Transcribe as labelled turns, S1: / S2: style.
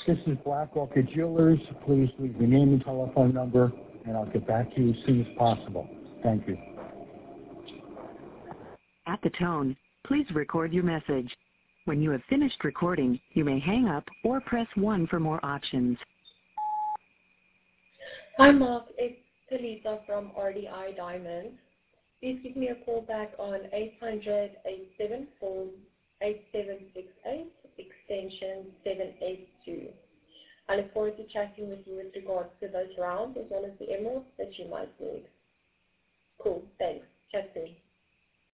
S1: This is Black Orchid Jewelers. Please leave your name and telephone number, and I'll get back to you as soon as possible. Thank you.
S2: At the tone, please record your message. When you have finished recording, you may hang up or press 1 for more options.
S3: Hi, Mark. It's Talita from RDI Diamonds. Please give me a call back on 800-874-8768, extension 782. I look forward to chatting with you with regards to those rounds as well as the emeralds that you might need. Cool. Thanks. Chat soon.